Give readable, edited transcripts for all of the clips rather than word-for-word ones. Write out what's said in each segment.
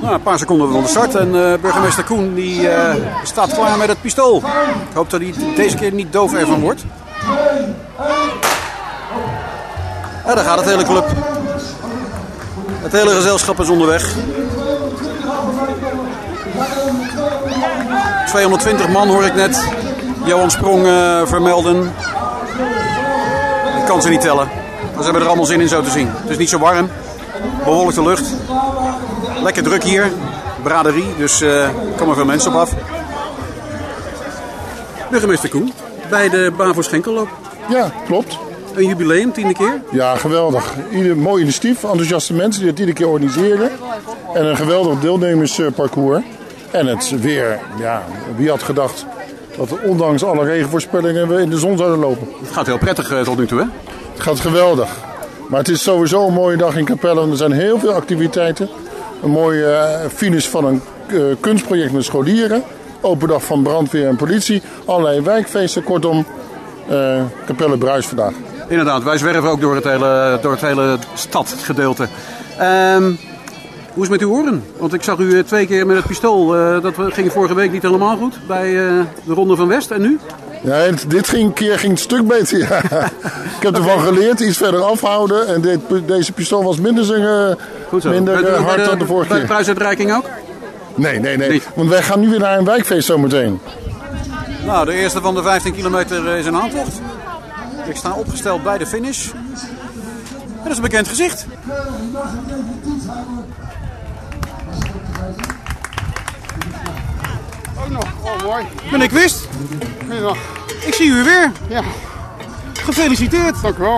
Nou, een paar seconden van de start en burgemeester Koen die, staat klaar met het pistool. Ik hoop dat hij deze keer niet doof ervan wordt. Ja, daar gaat het hele club. Het hele gezelschap is onderweg. 220 man hoor ik net. Johan Sprong vermelden. Ik kan ze niet tellen. Maar ze hebben er allemaal zin in zo te zien. Het is niet zo warm. Bewolkte lucht. Lekker druk hier. Braderie. Dus er komen veel mensen op af. Burgemeester Koen. Bij de Bavo Schenkelloop. Ja, klopt. Een jubileum, 10e keer. Ja, geweldig. Mooi initiatief. Enthousiaste mensen die het iedere keer organiseren. En een geweldig deelnemersparcours. En het weer. Ja, wie had gedacht dat we ondanks alle regenvoorspellingen we in de zon zouden lopen. Het gaat heel prettig tot nu toe, hè? Het gaat geweldig. Maar het is sowieso een mooie dag in Capelle. Want er zijn heel veel activiteiten. Een mooie finish van een kunstproject met scholieren. Open dag van brandweer en politie. Allerlei wijkfeesten. Kortom, Capelle bruist vandaag. Inderdaad, wij zwerven ook door het hele stadgedeelte. Hoe is het met uw oren? Want ik zag u 2 keer met het pistool. Dat ging vorige week niet helemaal goed bij de Ronde van West. En nu? Ja, keer ging het stuk beter. Ja. Ik heb ervan geleerd, iets verder afhouden. En deze pistool was minder hard dan de vorige keer. Bij de prijsuitreiking ook? Nee. Want wij gaan nu weer naar een wijkfeest zometeen. Nou, de eerste van de 15 kilometer is een aantocht. Ik sta opgesteld bij de finish. En dat is een bekend gezicht. Ook nog, mooi. Ben ik wist? Goedendag. Ik zie u weer. Ja. Gefeliciteerd. Dank u wel.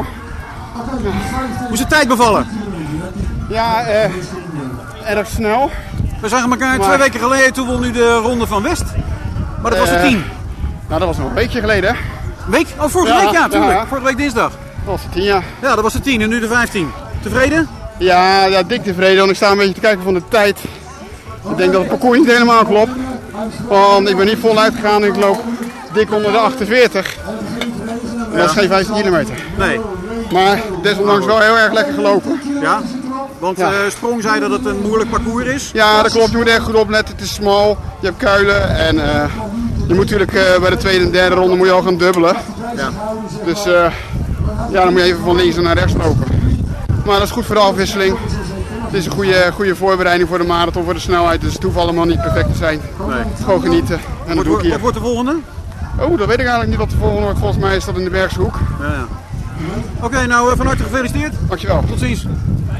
Hoe is de tijd bevallen? Ja, erg snel. We zagen elkaar 2 weken geleden, toen won u de Ronde van West. Maar dat was de 10. Nou, dat was nog een weekje geleden. Een week? Oh, vorige week, ja, tuurlijk. Ja. Vorige week dinsdag. Dat was de 10, ja. Ja, dat was de 10 en nu de 15. Tevreden? Ja, dik tevreden, want ik sta een beetje te kijken van de tijd. Ik denk dat het parcours niet helemaal klopt. Want ik ben niet voluit gegaan en ik loop dik onder de 48. Ja. Dat is geen 15 kilometer. Nee. Maar desondanks wel heel erg lekker gelopen. Ja? Want Sprong zei dat het een moeilijk parcours is. Ja, dat klopt. Je moet echt goed opletten. Het is smal, je hebt kuilen en je moet natuurlijk bij de tweede en derde ronde moet je al gaan dubbelen. Ja. Dus dan moet je even van links naar rechts lopen. Maar dat is goed voor de afwisseling. Het is een goede voorbereiding voor de marathon, voor de snelheid. Dus het hoeft allemaal niet perfect te zijn. Nee. Gewoon genieten. En dat doe ik hier. Wat wordt de volgende? Oh, dat weet ik eigenlijk niet wat de volgende wordt. Volgens mij is dat in de Bergse Hoek. Ja. Oké, nou van harte gefeliciteerd. Dankjewel. Tot ziens.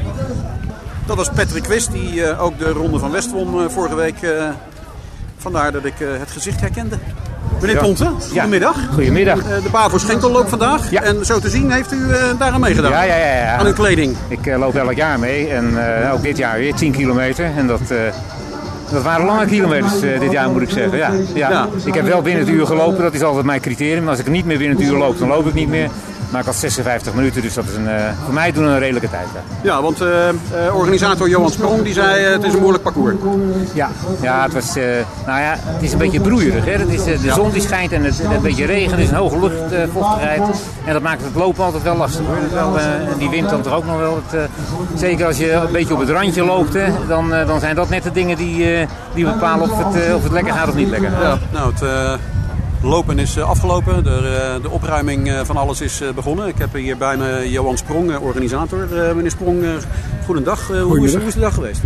Dat was Patrick Wist, die ook de Ronde van West won vorige week. Vandaar dat ik het gezicht herkende. Meneer Ponte, goedemiddag. Goedemiddag. De Bavo Schenkelloop vandaag. Ja. En zo te zien heeft u daaraan meegedaan. Ja. Aan uw kleding. Ik loop elk jaar mee en ook dit jaar weer 10 kilometer. En dat waren lange kilometers dit jaar, moet ik zeggen. Ja. Ik heb wel binnen het uur gelopen, dat is altijd mijn criterium. Maar als ik niet meer binnen het uur loop, dan loop ik niet meer. Maar ik had 56 minuten, dus dat is voor mij toen een redelijke tijd. Ja, want organisator Johan Sprong die zei het is een moeilijk parcours. Ja, het was, het is een beetje broeierig. Hè? Het is, de zon die schijnt en het een beetje regen, is een hoge luchtvochtigheid. En dat maakt het lopen altijd wel lastig. Hoor. En die wind dan toch ook nog wel. Zeker als je een beetje op het randje loopt, hè, dan zijn dat net de dingen die bepalen of het lekker gaat of niet lekker gaat. Ja, nou, het lopen is afgelopen. De opruiming van alles is begonnen. Ik heb hier bij me Johan Sprong, organisator. Meneer Sprong, goedendag. Hoe is de dag geweest?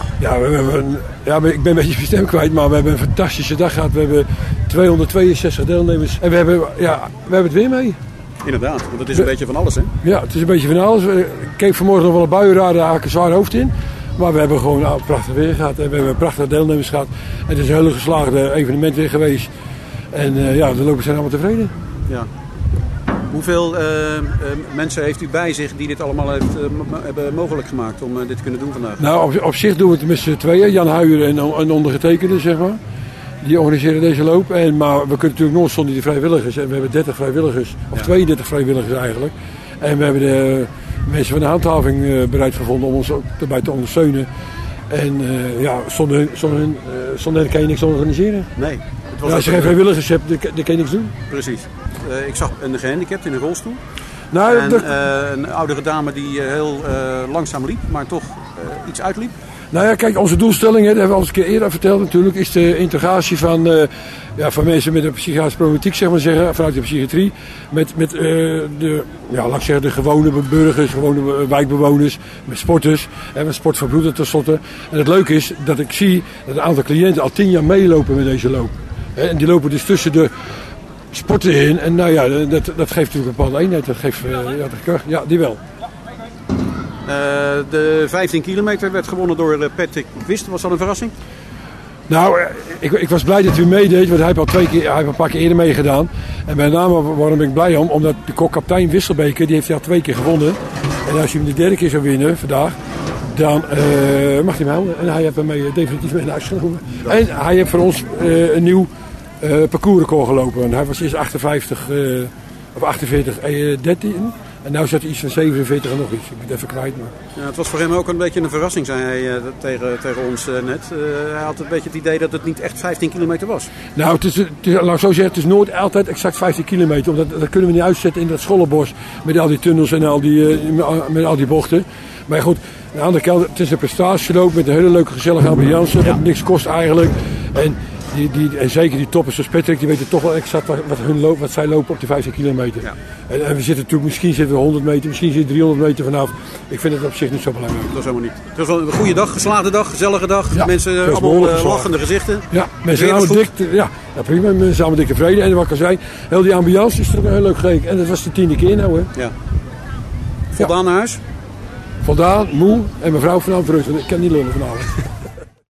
Ja, ik ben een beetje mijn stem kwijt, maar we hebben een fantastische dag gehad. We hebben 262 deelnemers en we hebben het weer mee. Inderdaad, want het is een beetje van alles, hè? Ja, het is een beetje van alles. Ik keek vanmorgen nog wel een buienradar, daar haak ik een zwaar hoofd in. Maar we hebben gewoon prachtig weer gehad en we hebben prachtige deelnemers gehad. En het is een hele geslaagde evenement weer geweest. En de lopers zijn allemaal tevreden. Ja. Hoeveel mensen heeft u bij zich die dit allemaal hebben mogelijk gemaakt om dit te kunnen doen vandaag? Nou, op zich doen we het met z'n tweeën. Jan Huijer en ondergetekende, zeg maar. Die organiseren deze loop. Maar we kunnen natuurlijk nooit zonder die vrijwilligers. En we hebben 30 vrijwilligers, of 32 vrijwilligers eigenlijk. En we hebben de mensen van de handhaving bereid gevonden om ons ook erbij te ondersteunen. En zonder hen kan je niks organiseren. Nee. Als je geen vrijwilligers hebt, dan kan je niks doen. Precies. Ik zag een gehandicapt in een rolstoel. Nou, een oudere dame die heel langzaam liep, maar toch iets uitliep. Nou ja, kijk, onze doelstelling, dat hebben we al eens een keer eerder verteld natuurlijk, is de integratie van mensen met een psychiatrische problematiek, zeg maar zeggen, vanuit de psychiatrie, met de gewone burgers, gewone wijkbewoners, met sporters en met sportverbroeders tenslotte. En het leuke is dat ik zie dat een aantal cliënten al 10 jaar meelopen met deze loop. En die lopen dus tussen de sporten in en nou ja, dat geeft natuurlijk een bepaalde eenheid, dat geeft ja, die wel. De 15 kilometer werd gewonnen door Patrick Wist. Was dat een verrassing? Nou, ik was blij dat u meedeed, want hij heeft al een paar keer eerder meegedaan. En met name waarom ben ik blij om, omdat de kapitein Wisselbeker, die heeft hij al 2 keer gewonnen. En als hij hem de 3e keer zou winnen vandaag, dan mag hij hem houden. En hij heeft hem definitief mee naar huis genomen. En hij heeft voor ons een nieuw parcoursrecord gelopen. En hij was eerst 13. En nu zat hij iets van 47 en nog iets. Ik ben het even kwijt. Maar... Ja, het was voor hem ook een beetje een verrassing, zei hij tegen ons net. Hij had een beetje het idee dat het niet echt 15 kilometer was. Nou, laat ik zo zeggen, het is nooit altijd exact 15 kilometer. Omdat dat kunnen we niet uitzetten in dat Schollenbos. Met al die tunnels en met al die bochten. Maar goed, aan de andere kant, het is een prestatieloop met een hele leuke gezellige ambiance. Wat niks kost eigenlijk. En zeker die toppers zoals Patrick, die weten toch wel exact wat zij lopen op de 15 kilometer. Ja. En we zitten natuurlijk, misschien zitten we 100 meter, misschien zitten we 300 meter vanaf. Ik vind het op zich niet zo belangrijk. Dat is helemaal niet. Het was wel een goede dag, geslaagde dag, gezellige dag. Ja, mensen allemaal lachende gezichten. Ja, mensen zijn allemaal dik. Ja, prima. Mensen zijn allemaal dik tevreden. En wat ik al zei, heel die ambiance is toch heel leuk gekregen. En dat was de 10e keer nou, hè. Ja. Voldaan naar huis? Voldaan, moe en mevrouw vanavond terug. Ik kan niet lullen vanavond.